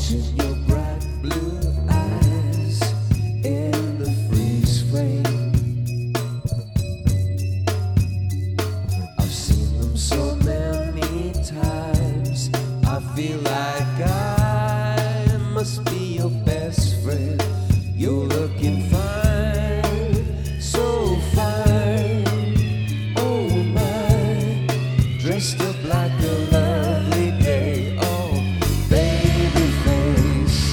Watching your bright blue eyes in the freeze frame. I've seen them so many times. I feel like I must be your best friend. You're looking fine, so fine. Oh my, dressed up like a lovely day. Oh, baby face,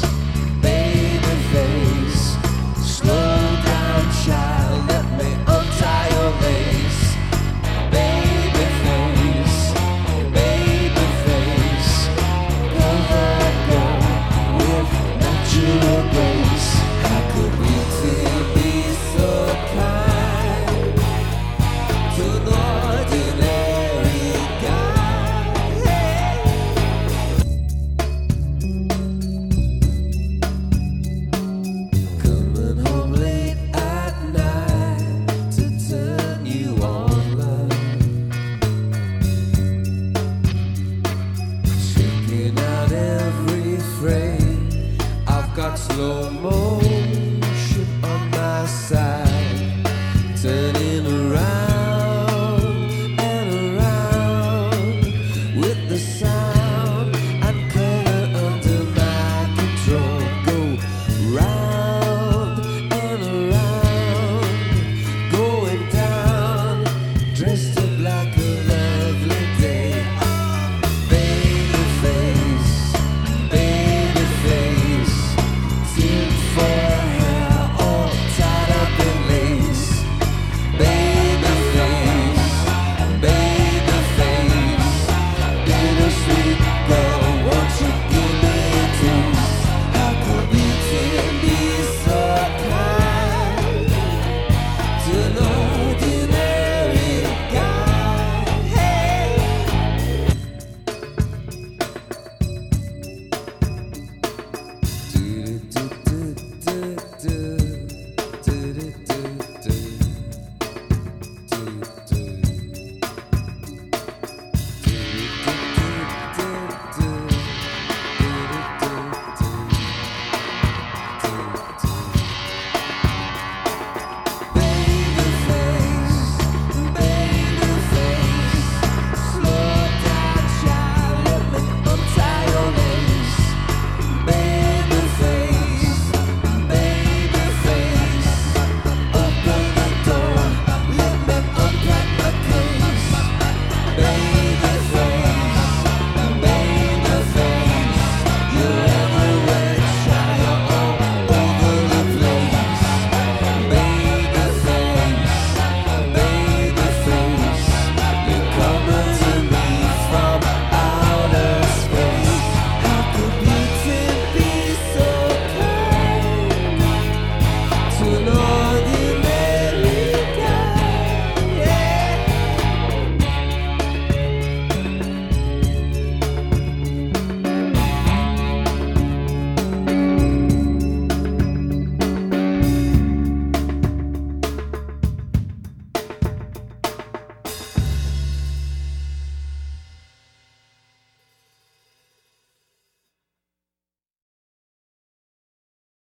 slow down, child, let me untie your lace. Baby face, go with natural grace. How could we two be so kind to an ordinary guy? Coming home late at night to turn you on, love. Checking out every frame. I've got slow mo.